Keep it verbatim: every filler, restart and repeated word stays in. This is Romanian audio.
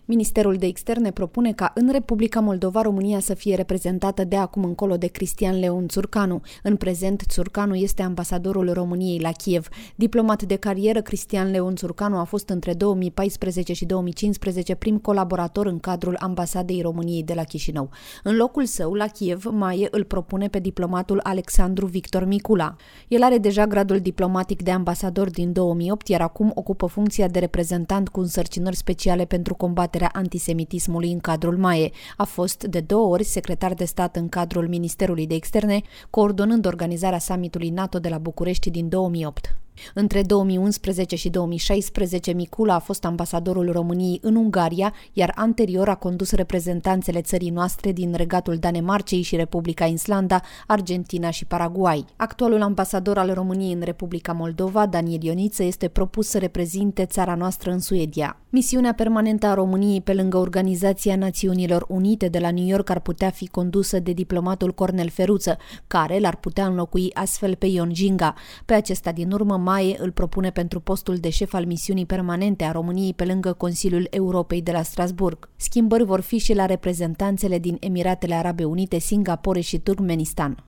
Ministerul de Externe propune ca în Republica Moldova România să fie reprezentată de acum încolo de Cristian Leon Țurcanu. În prezent, Țurcanu este ambasadorul României la Kiev. Diplomat de carieră, Cristian Leon Țurcanu a fost între două mii paisprezece și două mii cincisprezece prim colaborator în cadrul Ambasadei României de la Chișinău. În locul său, la Kiev, Maie îl propune pe diplomatul Alexandru Victor Micula. El are deja gradul diplomatic de ambasador din două mii opt, iar acum ocupă funcția de reprezentant cu însărcinări speciale pentru combaterea antisemitismului în cadrul Maie. A fost de două ori secretar de stat în cadrul Ministerului de Externe, coordonând organizarea summitului NATO de la București din două mii opt. Între două mii unsprezece și două mii șaisprezece, Micula a fost ambasadorul României în Ungaria, iar anterior a condus reprezentanțele țării noastre din Regatul Danemarcei și Republica Islanda, Argentina și Paraguay. Actualul ambasador al României în Republica Moldova, Daniel Ioniță, este propus să reprezinte țara noastră în Suedia. Misiunea permanentă a României pe lângă Organizația Națiunilor Unite de la New York ar putea fi condusă de diplomatul Cornel Feruță, care l-ar putea înlocui astfel pe Ion Ginga. Pe acesta din urmă, Maie îl propune pentru postul de șef al misiunii permanente a României pe lângă Consiliul Europei de la Strasburg. Schimbări vor fi și la reprezentanțele din Emiratele Arabe Unite, Singapore și Turkmenistan.